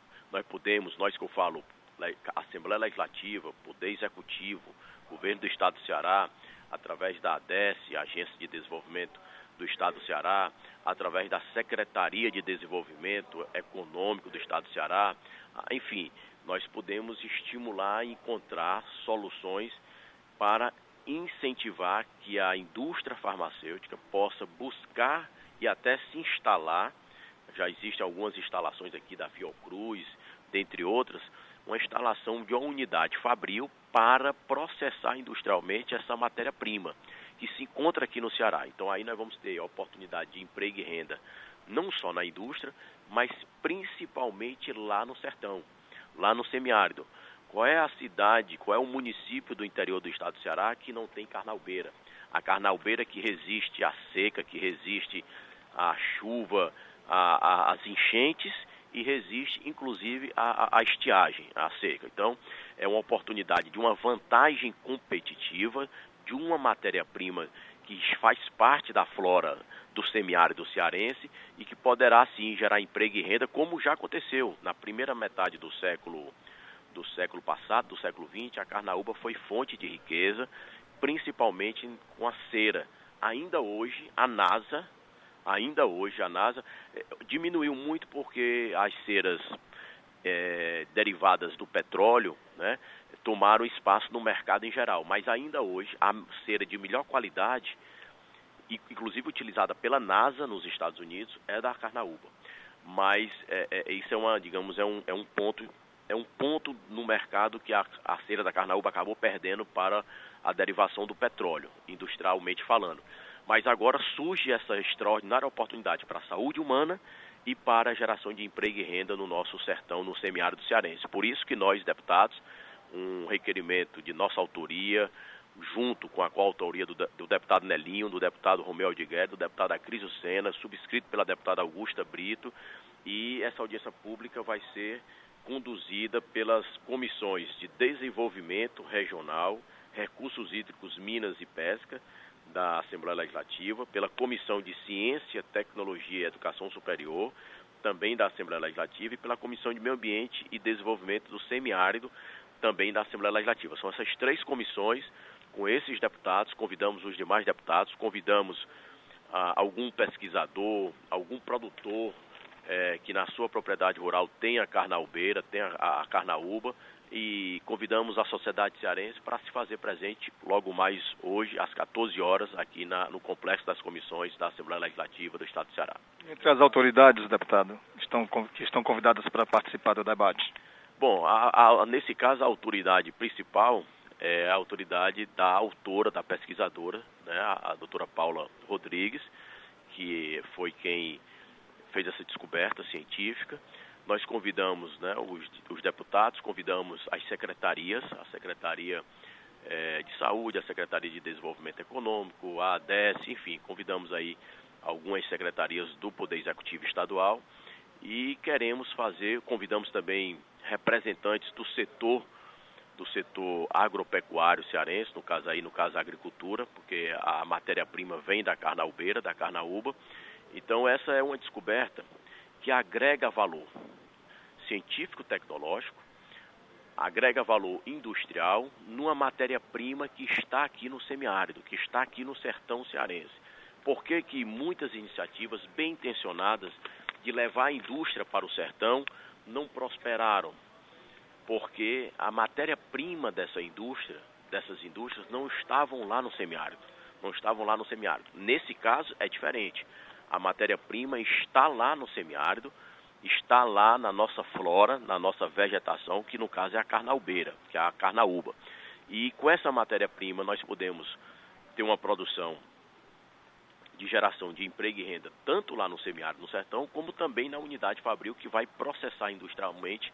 [SPEAKER 21] que eu falo, Assembleia Legislativa, Poder Executivo, Governo do Estado do Ceará, através da ADES, Agência de Desenvolvimento do Estado do Ceará, através da Secretaria de Desenvolvimento Econômico do Estado do Ceará, enfim, nós podemos estimular e encontrar soluções para incentivar que a indústria farmacêutica possa buscar e até se instalar. Já existem algumas instalações aqui da Fiocruz, dentre outras, uma instalação de uma unidade fabril para processar industrialmente essa matéria-prima que se encontra aqui no Ceará. Então aí nós vamos ter a oportunidade de emprego e renda, não só na indústria, mas principalmente lá no sertão, lá no semiárido. Qual é a cidade, qual é o município do interior do estado do Ceará que não tem carnaubeira? A carnaubeira que resiste à seca, que resiste à chuva, às enchentes e resiste, inclusive, à estiagem, à seca. Então, é uma oportunidade de uma vantagem competitiva, de uma matéria-prima que faz parte da flora do semiárido cearense e que poderá, sim, gerar emprego e renda, como já aconteceu na primeira metade do século passado, do século XX. A carnaúba foi fonte de riqueza, principalmente com a cera. Ainda hoje, a NASA diminuiu muito porque as ceras derivadas do petróleo, né, tomaram espaço no mercado em geral. Mas ainda hoje, a cera de melhor qualidade, inclusive utilizada pela NASA nos Estados Unidos, é da carnaúba. Mas isso é um ponto no mercado que a cera da carnaúba acabou perdendo para a derivação do petróleo, industrialmente falando. Mas agora surge essa extraordinária oportunidade para a saúde humana e para a geração de emprego e renda no nosso sertão, no semiárido cearense. Por isso que nós, deputados, um requerimento de nossa autoria, junto com a coautoria do deputado Nelinho, do deputado Romeu Aldigueri, do deputado Acrísio Sena, subscrito pela deputada Augusta Brito, e essa audiência pública vai ser conduzida pelas comissões de desenvolvimento regional, recursos hídricos, minas e pesca, da Assembleia Legislativa, pela Comissão de Ciência, Tecnologia e Educação Superior, também da Assembleia Legislativa, e pela Comissão de Meio Ambiente e Desenvolvimento do Semiárido, também da Assembleia Legislativa. São essas 3 comissões, com esses deputados, convidamos os demais deputados, convidamos algum pesquisador, algum produtor que na sua propriedade rural tenha carnaubeira, tenha a carnaúba, e convidamos a sociedade cearense para se fazer presente logo mais hoje, às 14 horas, aqui no Complexo das Comissões da Assembleia Legislativa do Estado do Ceará.
[SPEAKER 10] Entre as autoridades, deputado, que estão convidadas para participar do debate?
[SPEAKER 21] Bom, nesse caso, a autoridade principal é a autoridade da autora, da pesquisadora, né, a doutora Paula Rodrigues, que foi quem fez essa descoberta científica. Nós convidamos, né, os deputados, convidamos as secretarias, a Secretaria de Saúde, a Secretaria de Desenvolvimento Econômico, a ADES, enfim, convidamos aí algumas secretarias do Poder Executivo Estadual e convidamos também representantes do setor agropecuário cearense, no caso a agricultura, porque a matéria-prima vem da carnaubeira, da carnaúba. Então essa é uma descoberta que agrega valor científico-tecnológico, agrega valor industrial numa matéria-prima que está aqui no semiárido, que está aqui no sertão cearense. Por que muitas iniciativas bem intencionadas de levar a indústria para o sertão não prosperaram? Porque a matéria-prima dessas indústrias não estavam lá no semiárido. Nesse caso é diferente. A matéria-prima está lá no semiárido, está lá na nossa flora, na nossa vegetação, que no caso é a carnaubeira, que é a carnaúba. E com essa matéria-prima nós podemos ter uma produção de geração de emprego e renda, tanto lá no semiárido, no sertão, como também na unidade fabril, que vai processar industrialmente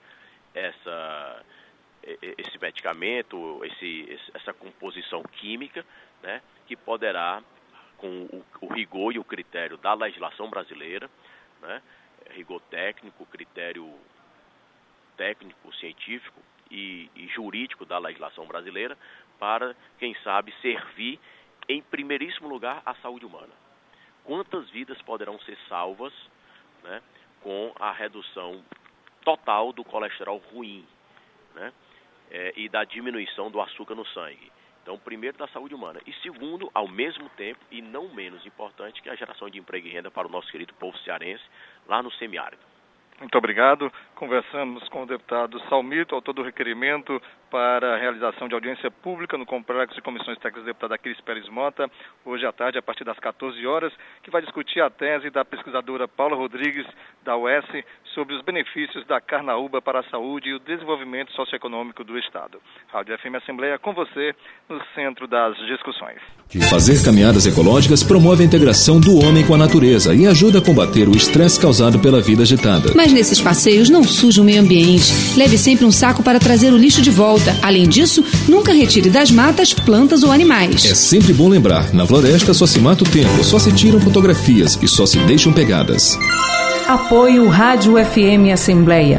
[SPEAKER 21] esse medicamento, essa composição química, né, que poderá, com o rigor e o critério da legislação brasileira, né, rigor técnico, critério técnico, científico e jurídico da legislação brasileira, para, quem sabe, servir em primeiríssimo lugar a saúde humana. Quantas vidas poderão ser salvas, né, com a redução total do colesterol ruim, né, e da diminuição do açúcar no sangue? Então, primeiro, da saúde humana. E segundo, ao mesmo tempo, e não menos importante, que a geração de emprego e renda para o nosso querido povo cearense, lá no semiárido.
[SPEAKER 10] Muito obrigado. Conversamos com o deputado Salmito, autor do requerimento para a realização de audiência pública no Complexo de Comissões Técnicas do deputado Aquiles Pérez Mota, hoje à tarde, a partir das 14 horas, que vai discutir a tese da pesquisadora Paula Rodrigues, da UES, sobre os benefícios da carnaúba para a saúde e o desenvolvimento socioeconômico do Estado. Rádio FM Assembleia com você, no centro das discussões.
[SPEAKER 1] Fazer caminhadas ecológicas promove a integração do homem com a natureza e ajuda a combater o estresse causado pela vida agitada.
[SPEAKER 6] Mas nesses passeios não suja o meio ambiente. Leve sempre um saco para trazer o lixo de volta. Além disso, nunca retire das matas plantas ou animais.
[SPEAKER 1] É sempre bom lembrar, na floresta só se mata o tempo, só se tiram fotografias e só se deixam pegadas.
[SPEAKER 19] Apoio Rádio FM Assembleia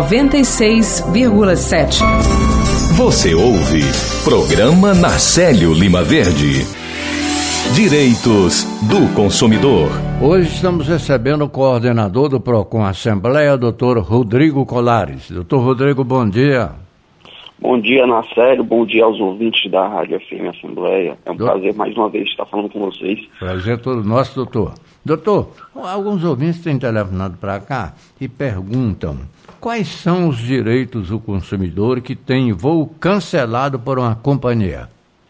[SPEAKER 19] 96,7.
[SPEAKER 1] Você ouve Programa Narcélio Lima Verde. Direitos do consumidor.
[SPEAKER 2] Hoje estamos recebendo o coordenador do PROCON Assembleia, Dr. Rodrigo Colares. Dr. Rodrigo, bom dia.
[SPEAKER 3] Bom dia, Nacélio. Bom dia aos ouvintes da Rádio FM Assembleia. É um prazer mais uma vez estar falando com vocês.
[SPEAKER 2] Prazer todo nosso, doutor. Doutor, alguns ouvintes têm telefonado para cá e perguntam quais são os direitos do consumidor que tem voo cancelado por uma companhia?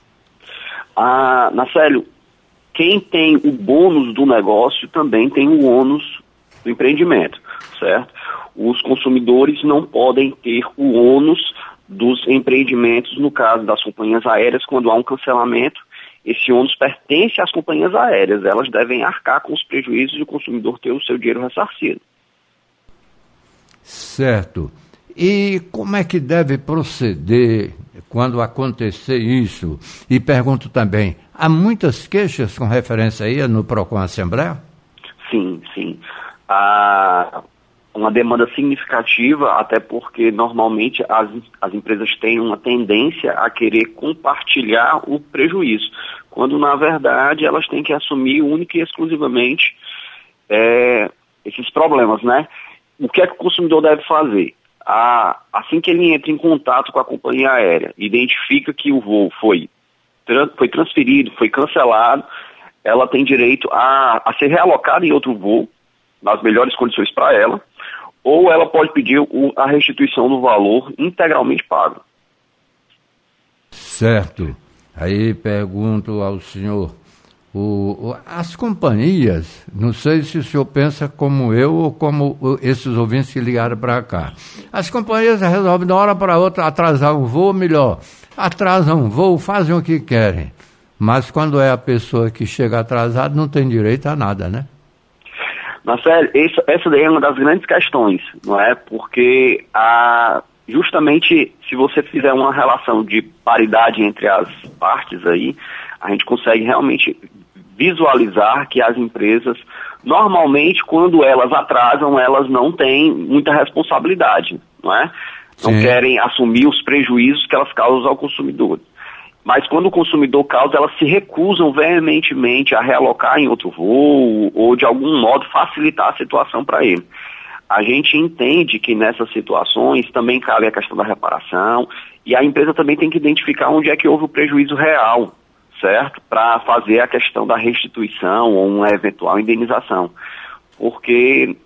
[SPEAKER 3] Nacélio, quem tem o bônus do negócio também tem o ônus do empreendimento, certo? Os consumidores não podem ter o ônus dos empreendimentos, no caso das companhias aéreas, quando há um cancelamento, esse ônus pertence às companhias aéreas, elas devem arcar com os prejuízos e o consumidor ter o seu dinheiro ressarcido.
[SPEAKER 2] Certo. E como é que deve proceder quando acontecer isso? E pergunto também, há muitas queixas com referência aí no Procon Assembleia?
[SPEAKER 3] Sim. Uma demanda significativa, até porque normalmente as empresas têm uma tendência a querer compartilhar o prejuízo, quando na verdade elas têm que assumir única e exclusivamente esses problemas, né? O que é que o consumidor deve fazer? Assim que ele entra em contato com a companhia aérea, identifica que o voo foi transferido, foi cancelado, ela tem direito a ser realocada em outro voo, nas melhores condições para ela, ou ela pode pedir a restituição do valor integralmente pago.
[SPEAKER 2] Certo. Aí pergunto ao senhor, as companhias, não sei se o senhor pensa como eu ou como esses ouvintes que ligaram para cá, as companhias resolvem de uma hora para outra atrasar um voo, melhor, atrasam um voo, fazem o que querem, mas quando é a pessoa que chega atrasada não tem direito a nada, né?
[SPEAKER 3] Marcelo, essa daí é uma das grandes questões, não é? Porque justamente se você fizer uma relação de paridade entre as partes aí, a gente consegue realmente visualizar que as empresas, normalmente, quando elas atrasam, elas não têm muita responsabilidade, não é? Não querem assumir os prejuízos que elas causam ao consumidor. Mas quando o consumidor causa, elas se recusam veementemente a realocar em outro voo ou, de algum modo, facilitar a situação para ele. A gente entende que nessas situações também cabe a questão da reparação e a empresa também tem que identificar onde é que houve o prejuízo real, certo? Para fazer a questão da restituição ou uma eventual indenização. Porque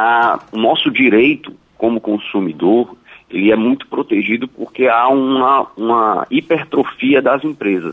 [SPEAKER 3] o nosso direito como consumidor, ele é muito protegido porque há uma hipertrofia das empresas.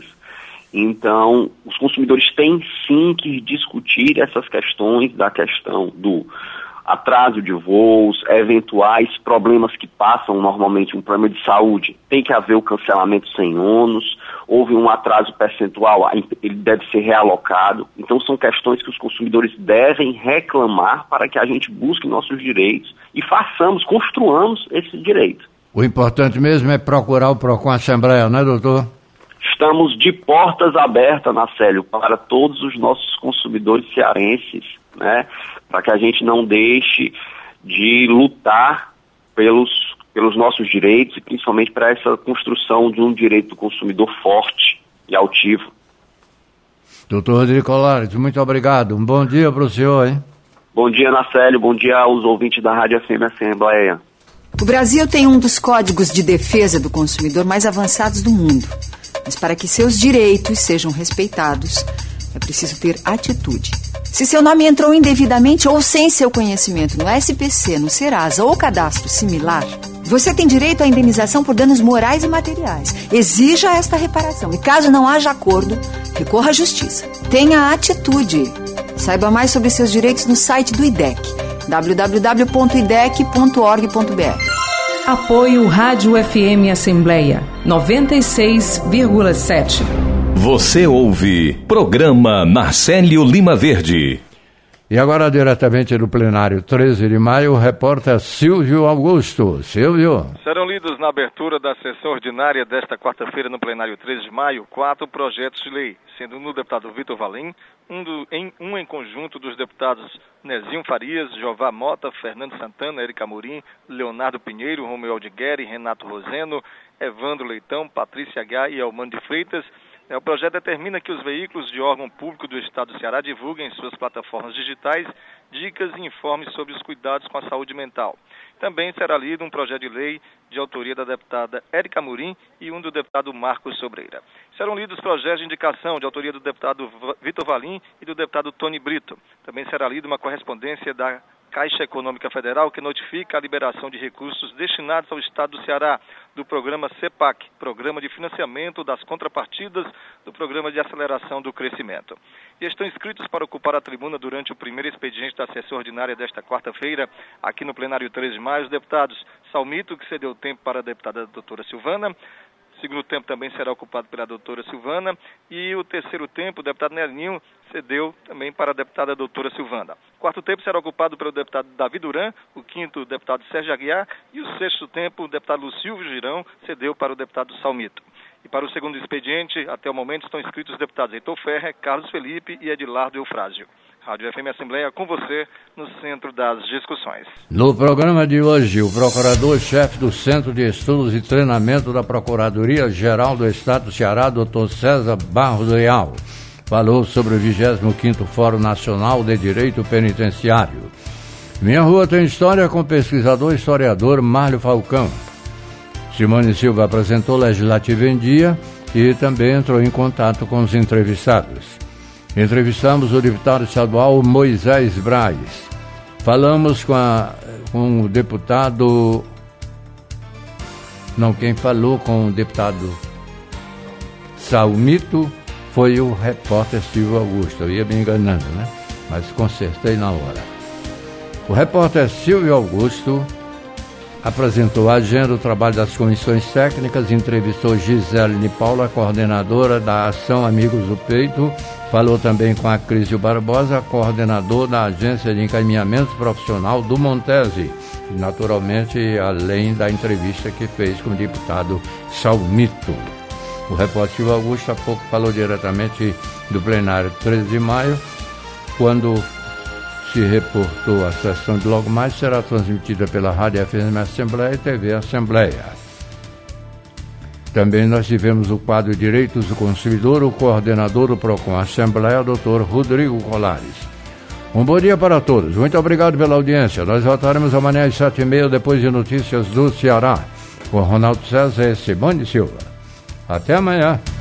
[SPEAKER 3] Então, os consumidores têm sim que discutir essas questões da questão do atraso de voos, eventuais problemas que passam normalmente, um problema de saúde, tem que haver o cancelamento sem ônus, houve um atraso percentual, ele deve ser realocado. Então são questões que os consumidores devem reclamar para que a gente busque nossos direitos e construamos esse direito.
[SPEAKER 2] O importante mesmo é procurar o Procon Assembleia, né, doutor?
[SPEAKER 3] Estamos de portas abertas, Nacélio, para todos os nossos consumidores cearenses, né, para que a gente não deixe de lutar pelos nossos direitos e principalmente para essa construção de um direito do consumidor forte e altivo.
[SPEAKER 2] Doutor Rodrigo Colares, muito obrigado. Um bom dia para o senhor, hein?
[SPEAKER 3] Bom dia, Nacélio. Bom dia aos ouvintes da Rádio FM Assembleia.
[SPEAKER 22] O Brasil tem um dos códigos de defesa do consumidor mais avançados do mundo. Mas para que seus direitos sejam respeitados, é preciso ter atitude. Se seu nome entrou indevidamente ou sem seu conhecimento no SPC, no Serasa ou cadastro similar, você tem direito à indenização por danos morais e materiais. Exija esta reparação e, caso não haja acordo, recorra à justiça. Tenha atitude. Saiba mais sobre seus direitos no site do IDEC, www.idec.org.br.
[SPEAKER 19] Apoio Rádio FM Assembleia 96,7.
[SPEAKER 1] Você ouve Programa Nacélio Lima Verde.
[SPEAKER 2] E agora, diretamente do plenário 13 de maio, o repórter Silvio Augusto. Silvio.
[SPEAKER 10] Serão lidos na abertura da sessão ordinária desta quarta-feira no plenário 13 de maio 4 projetos de lei, sendo no deputado Vitor Valim, um em conjunto dos deputados Nezinho Farias, Jová Mota, Fernando Santana, Érica Amorim, Leonardo Pinheiro, Romeu Aldigueri, Renato Roseno, Evandro Leitão, Patrícia H. e Elmano de Freitas, O projeto determina que os veículos de órgão público do Estado do Ceará divulguem em suas plataformas digitais dicas e informes sobre os cuidados com a saúde mental. Também será lido um projeto de lei de autoria da deputada Érica Amorim e um do deputado Marcos Sobreira. Serão lidos projetos de indicação de autoria do deputado Vitor Valim e do deputado Tony Brito. Também será lida uma correspondência da Caixa Econômica Federal, que notifica a liberação de recursos destinados ao Estado do Ceará do programa CEPAC, Programa de Financiamento das Contrapartidas do Programa de Aceleração do Crescimento. E estão inscritos para ocupar a tribuna durante o primeiro expediente da sessão ordinária desta quarta-feira, aqui no plenário 13 de maio, os deputados Salmito, que cedeu tempo para a deputada doutora Silvana. O segundo tempo também será ocupado pela doutora Silvana e o terceiro tempo, o deputado Nelinho, cedeu também para a deputada doutora Silvana. O quarto tempo será ocupado pelo deputado Davi Duran, o quinto, o deputado Sérgio Aguiar e o sexto tempo, o deputado Lucílio Girão, cedeu para o deputado Salmito. E para o segundo expediente, até o momento, estão inscritos os deputados Heitor Ferrer, Carlos Felipe e Edilardo Eufrásio. Rádio FM Assembleia com você no centro das discussões.
[SPEAKER 2] No programa de hoje, o procurador-chefe do Centro de Estudos e Treinamento da Procuradoria-Geral do Estado do Ceará, Dr. César Barros Leal, falou sobre o 25º Fórum Nacional de Direito Penitenciário. Minha Rua Tem História com o pesquisador e historiador Márcio Falcão. Simone Silva apresentou Legislativo em Dia e também entrou em contato com os entrevistados. Entrevistamos o deputado estadual Moisés Braz. Falamos com o deputado... Não, quem falou com o deputado Salmito foi o repórter Silvio Augusto. Eu ia me enganando, né? Mas consertei na hora. O repórter Silvio Augusto apresentou a agenda do trabalho das comissões técnicas, entrevistou Gisele Paula, coordenadora da Ação Amigos do Peito, falou também com a Crísio Barbosa, coordenador da Agência de Encaminhamento Profissional do Montese, e naturalmente, além da entrevista que fez com o deputado Salmito. O repórter Silvio Augusto há pouco falou diretamente do plenário 13 de maio, quando se reportou a sessão de logo mais, será transmitida pela Rádio FM Assembleia e TV Assembleia. Também nós tivemos o quadro Direitos do Consumidor, o coordenador do PROCON Assembleia, Dr. Rodrigo Colares. Um bom dia para todos. Muito obrigado pela audiência. Nós voltaremos amanhã às 7h30, depois de notícias do Ceará, com Ronaldo César e Simone Silva. Até amanhã.